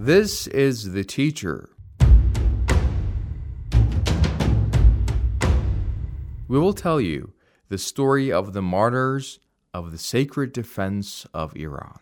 This is The Teacher. We will tell you the story of the martyrs of the sacred defense of Iran.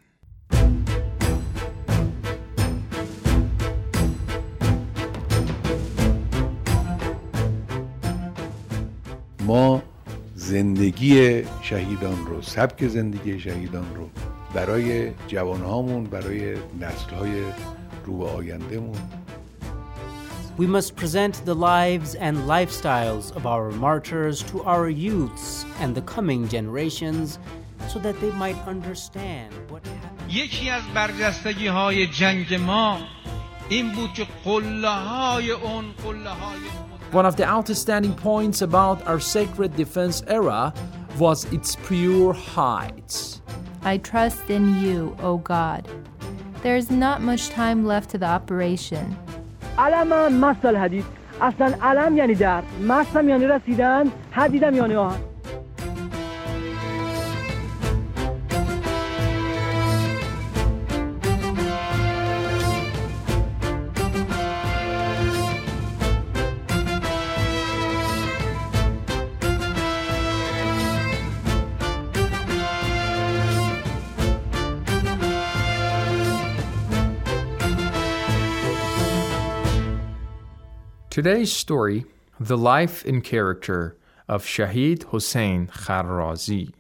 ما زندگی شهیدان رو، سبک زندگی شهیدان رو برای جوانهامون، برای نسل‌های رو به آیندهمون. We must present the lives and lifestyles of our martyrs to our youths and the coming generations so that they might understand what happened. یکی از برجستگی‌های جنگ ما این بود که قله‌های اون قله‌های One of the outstanding points about our sacred defense era was its pure heights. I trust in you, O God. There is not much time left to the operation. علم مست الحديد اصلا علم یعنی در، مستم یعنی رسیدن، حدیدم یعنی آهن. Today's story, the life and character of Shahid Hossein Kharrazi.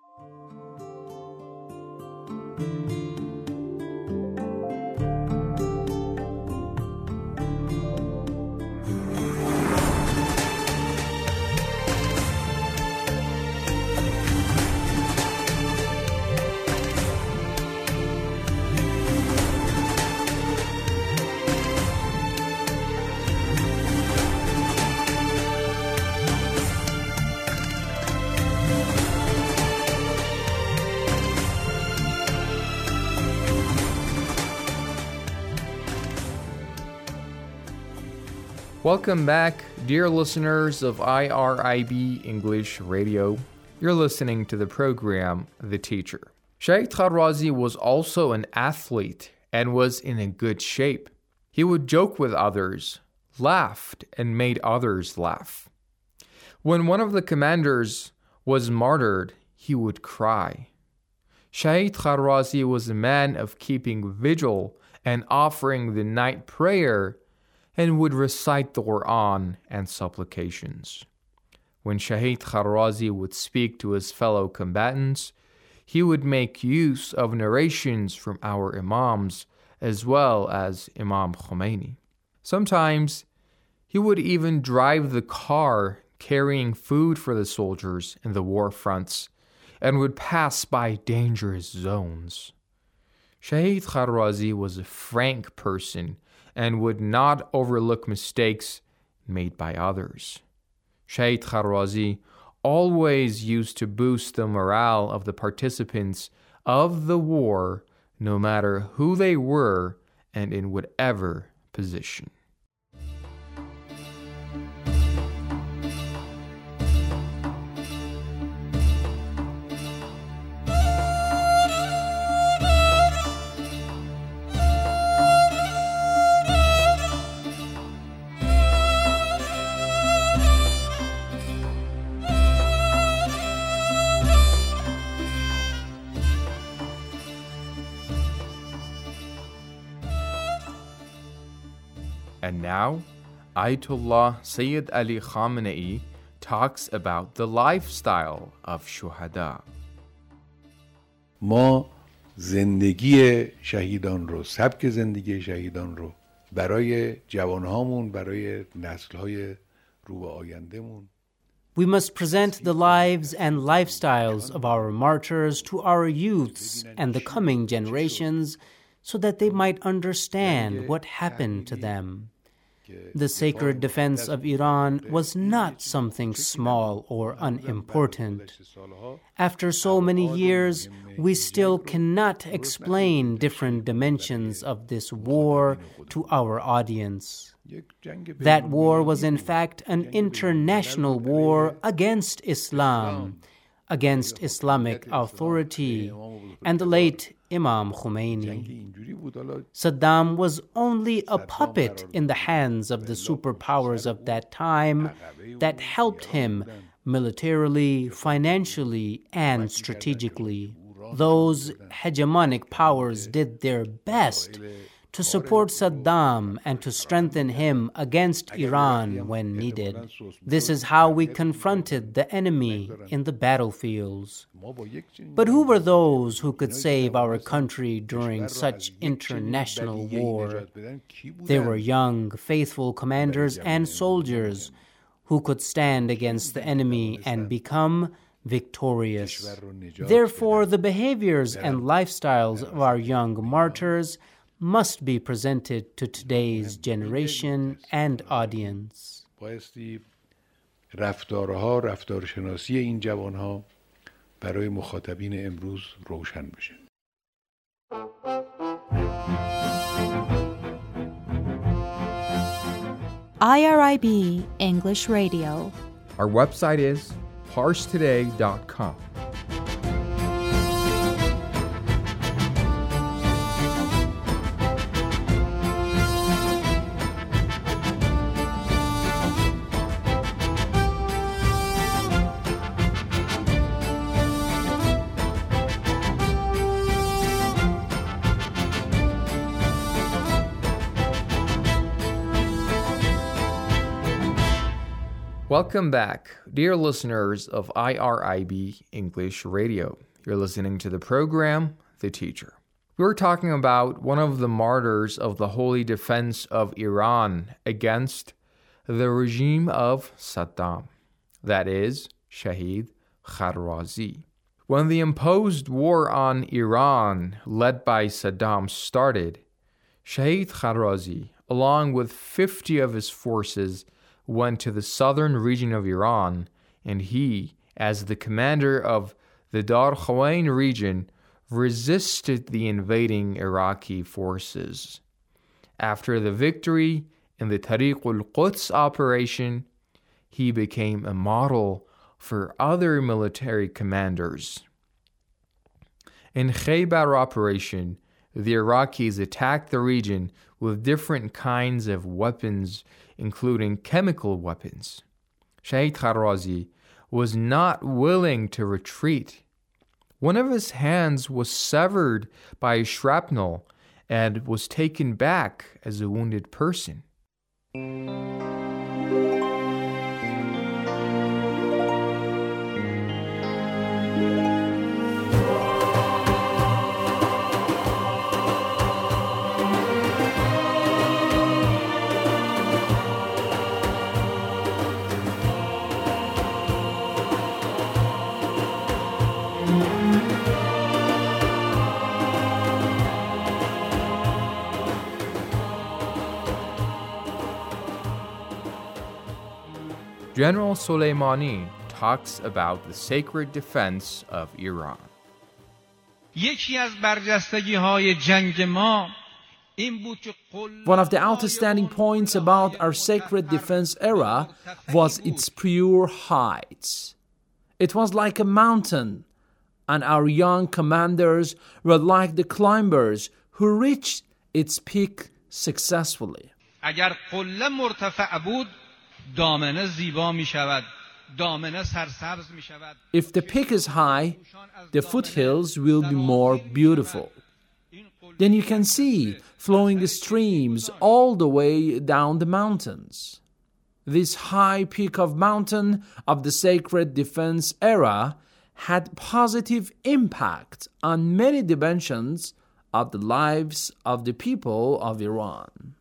Welcome back, dear listeners of IRIB English Radio. You're listening to the program, The Teacher. Shahid Kharrazi was also an athlete and was in a good shape. He would joke with others, laughed, and made others laugh. When one of the commanders was martyred, he would cry. Shahid Kharrazi was a man of keeping vigil and offering the night prayer and would recite the Quran and supplications. When Shahid Kharrazi would speak to his fellow combatants, he would make use of narrations from our Imams as well as Imam Khomeini. Sometimes he would even drive the car carrying food for the soldiers in the war fronts and would pass by dangerous zones. Shahid Kharrazi was a frank person and would not overlook mistakes made by others. Shahid Kharrazi always used to boost the morale of the participants of the war, no matter who they were and in whatever position. And now, Ayatollah Sayyid Ali Khamenei talks about the lifestyle of shuhada. ما زندگی شهیدان رو، سبک زندگی شهیدان رو برای جوانهامون، برای نسل‌های رو به آیندهمون. We must present the lives and lifestyles of our martyrs to our youths and the coming generations so that they might understand what happened to them. The sacred defense of Iran was not something small or unimportant. After so many years, we still cannot explain different dimensions of this war to our audience. That war was in fact an international war against Islam, against Islamic authority, and the late Imam Khomeini. Saddam was only a puppet in the hands of the superpowers of that time that helped him militarily, financially, and strategically. Those hegemonic powers did their best to support Saddam and to strengthen him against Iran when needed. This is how we confronted the enemy in the battlefields. But who were those who could save our country during such international war? They were young, faithful commanders and soldiers who could stand against the enemy and become victorious. Therefore, the behaviors and lifestyles of our young martyrs must be presented to today's generation and audience. بایستی رفتارها، رفتارشناسی این جوانها برای مخاطبین امروز روشن بشه. IRIB English Radio. Our website is parstoday.com. Welcome back, dear listeners of IRIB English Radio. You're listening to the program, The Teacher. We're talking about one of the martyrs of the holy defense of Iran against the regime of Saddam, that is, Shahid Kharrazi. When the imposed war on Iran, led by Saddam, started, Shahid Kharrazi, along with 50 of his forces, went to the southern region of Iran, and he, as the commander of the Dar Khawain region, resisted the invading Iraqi forces. After the victory in the Tariq al-Quds operation, he became a model for other military commanders. In Khaybar operation, the Iraqis attacked the region with different kinds of weapons, including chemical weapons. Shahid Kharrazi was not willing to retreat. One of his hands was severed by a shrapnel and was taken back as a wounded person. General Soleimani talks about the sacred defense of Iran. One of the outstanding points about our sacred defense era was its pure heights. It was like a mountain, and our young commanders were like the climbers who reached its peak successfully. If the peak is high, the foothills will be more beautiful. Then you can see flowing streams all the way down the mountains. This high peak of mountain of the sacred defense era had positive impact on many dimensions of the lives of the people of Iran.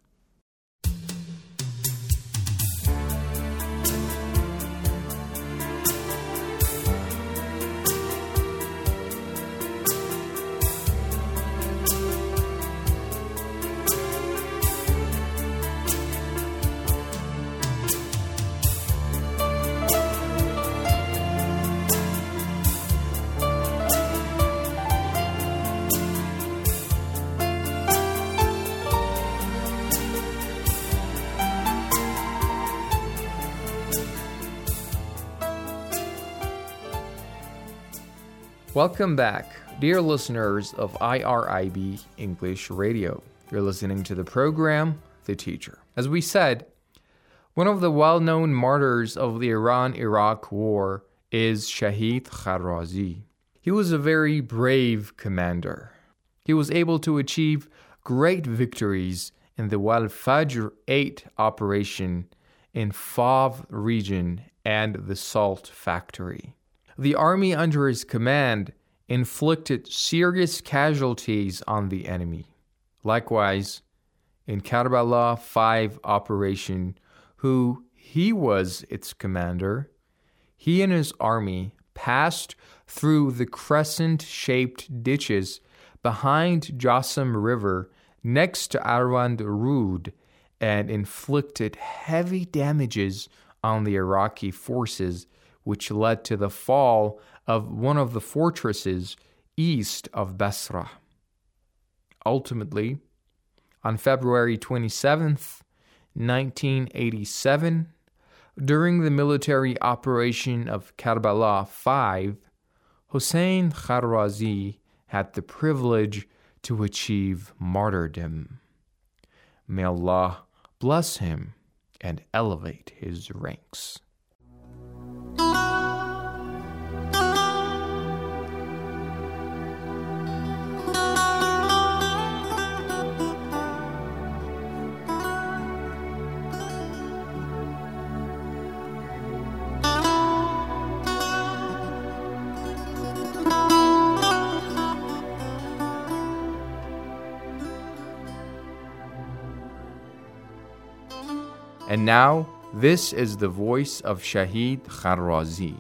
Welcome back, dear listeners of IRIB English Radio. You're listening to the program, The Teacher. As we said, one of the well-known martyrs of the Iran-Iraq War is Shahid Kharrazi. He was a very brave commander. He was able to achieve great victories in the Wal-Fajr 8 operation in Fav region and the Salt Factory. The army under his command inflicted serious casualties on the enemy. Likewise, in Karbala 5 operation, who he was its commander, he and his army passed through the crescent-shaped ditches behind Jassam River next to Arwand Rud and inflicted heavy damages on the Iraqi forces, which led to the fall of one of the fortresses east of Basra. Ultimately, on February 27th, 1987, during the military operation of Karbala 5, Hossein Kharrazi had the privilege to achieve martyrdom. May Allah bless him and elevate his ranks. And now, this is the voice of Shahid Kharrazi.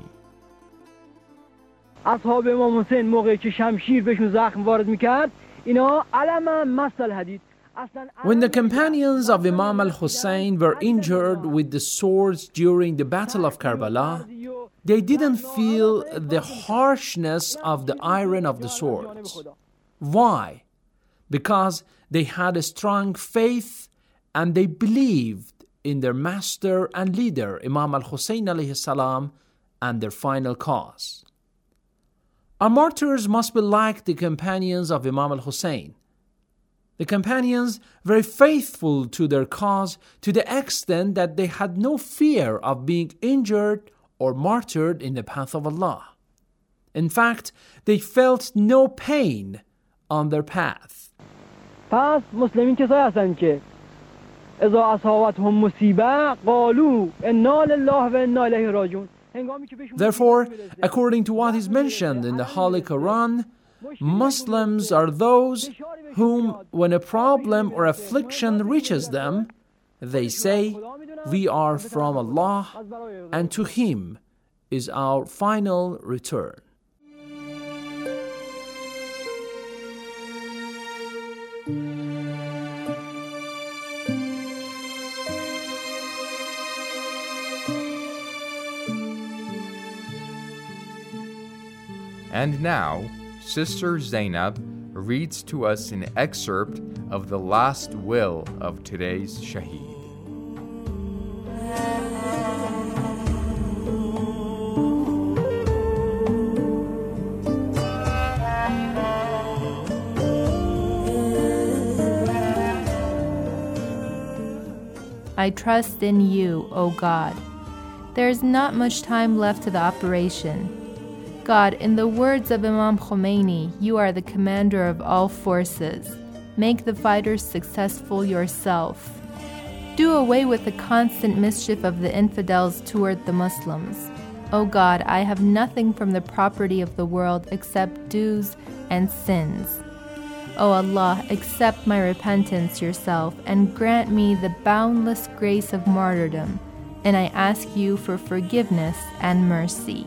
اصحاب امام حسین موقعی که شمشیر بهشون زخم وارد میکرد اینا علما مسل حدید. When the companions of Imam al-Hussein were injured with the swords during the Battle of Karbala, they didn't feel the harshness of the iron of the swords. Why? Because they had a strong faith and they believed in their master and leader, Imam al-Hussein alayhi salam, and their final cause. Our martyrs must be like the companions of Imam al-Hussein. The companions were faithful to their cause to the extent that they had no fear of being injured or martyred in the path of Allah. In fact, they felt no pain on thetheir path. پس مسلمین کسایی هستند که اذا اصابتهم مصیبه قالوا انا لله و انا الیه راجعون. Therefore, according to what is mentioned in the Holy Quran, Muslims are those whom, when a problem or affliction reaches them, they say, "We are from Allah, and to Him is our final return." And now, Sister Zainab reads to us an excerpt of the last will of today's Shaheed. I trust in you, O God. There is not much time left to the operation. God, in the words of Imam Khomeini, you are the commander of all forces. Make the fighters successful yourself. Do away with the constant mischief of the infidels toward the Muslims. O God, I have nothing from the property of the world except dues and sins. O Allah, accept my repentance yourself and grant me the boundless grace of martyrdom, and I ask you for forgiveness and mercy.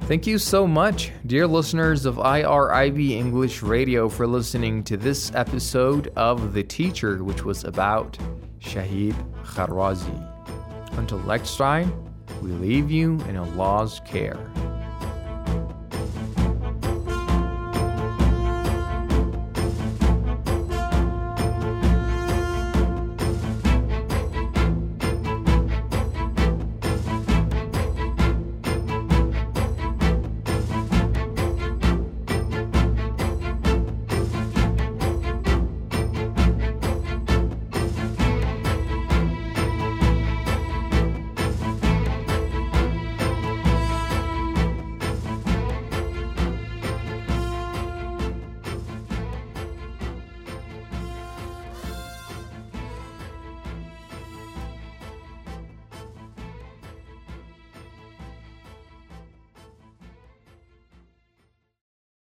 Thank you so much, dear listeners of IRIB English Radio, for listening to this episode of The Teacher, which was about Shahid Kharrazi. Until next time, we leave you in Allah's care.